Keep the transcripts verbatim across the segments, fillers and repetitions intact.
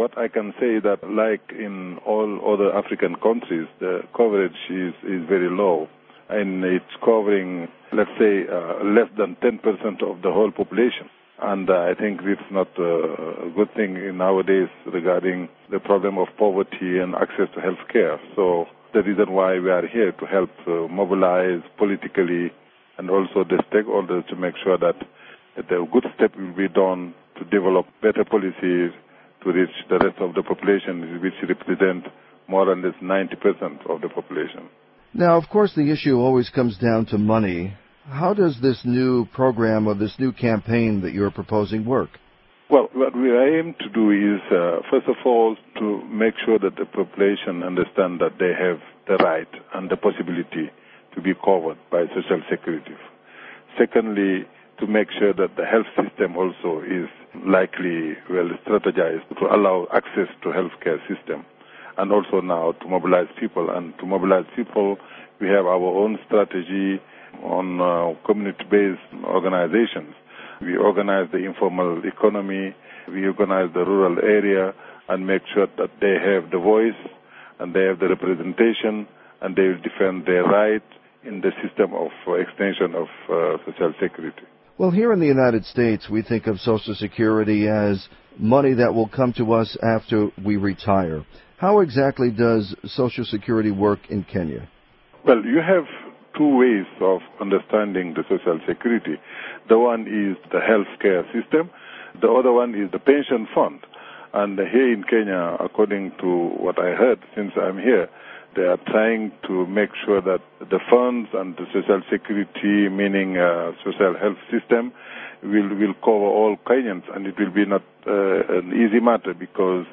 what I can say that like in all other African countries, the coverage is, is very low. And it's covering, let's say, uh, less than ten percent of the whole population. And uh, I think it's not uh, a good thing nowadays regarding the problem of poverty and access to health care. So the reason why we are here to help uh, mobilize politically and also the stakeholders to make sure that the good step will be done to develop better policies to reach the rest of the population, which represent more or less ninety percent of the population. Now, of course, the issue always comes down to money. How does this new program or this new campaign that you're proposing work? Well, what we aim to do is, uh, first of all, to make sure that the population understand that they have the right and the possibility to be covered by Social Security. Secondly, to make sure that the health system also is likely well strategized to allow access to healthcare system, and also now to mobilize people. And to mobilize people, we have our own strategy on uh, community-based organizations. We organize the informal economy, we organize the rural area, and make sure that they have the voice and they have the representation and they will defend their rights in the system of uh, extension of uh, Social Security. Well, here in the United States, we think of Social Security as money that will come to us after we retire. How exactly does Social Security work in Kenya? Well, you have two ways of understanding the Social Security. The one is the health care system. The other one is the pension fund. And here in Kenya, according to what I heard since I'm here, they are trying to make sure that the funds and the Social Security, meaning uh, social health system, will, will cover all Kenyans. And it will be not uh, an easy matter because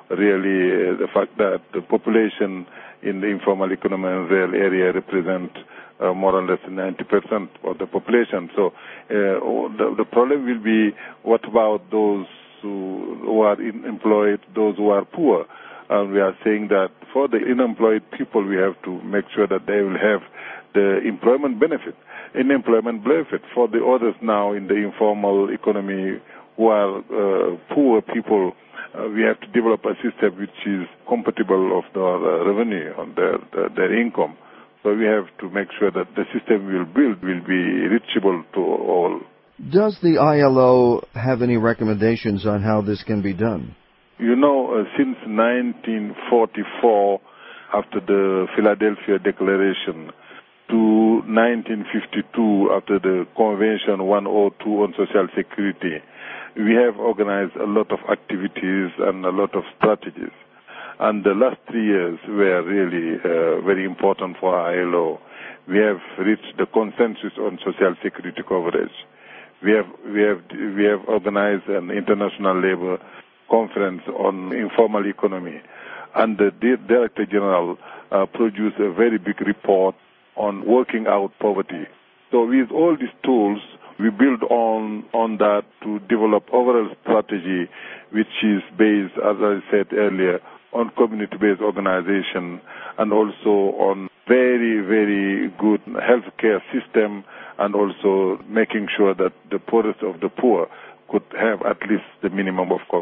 really uh, the fact that the population in the informal economy and rural area represent uh, more or less ninety percent of the population. So uh, the, the problem will be, what about those who, who are unemployed, those who are poor? And we are saying that for the unemployed people, we have to make sure that they will have the employment benefit, unemployment benefit. For the others now in the informal economy who are uh, poor people, uh, we have to develop a system which is compatible of the uh, revenue on their, their, their income. So we have to make sure that the system we'll build will be reachable to all. Does the I L O have any recommendations on how this can be done? You know, uh, since nineteen forty-four, after the Philadelphia Declaration, to nineteen fifty-two, after the Convention one oh two on Social Security, we have organized a lot of activities and a lot of strategies. And the last three years were really uh, very important for I L O. We have reached the consensus on Social Security coverage. We have we have we have organized an international labor conference on informal economy, and the Director General uh, produced a very big report on working out poverty. So with all these tools, we build on on that to develop overall strategy, which is based, as I said earlier, on community-based organization and also on very, very good healthcare system, and also making sure that the poorest of the poor could have at least the minimum of coverage.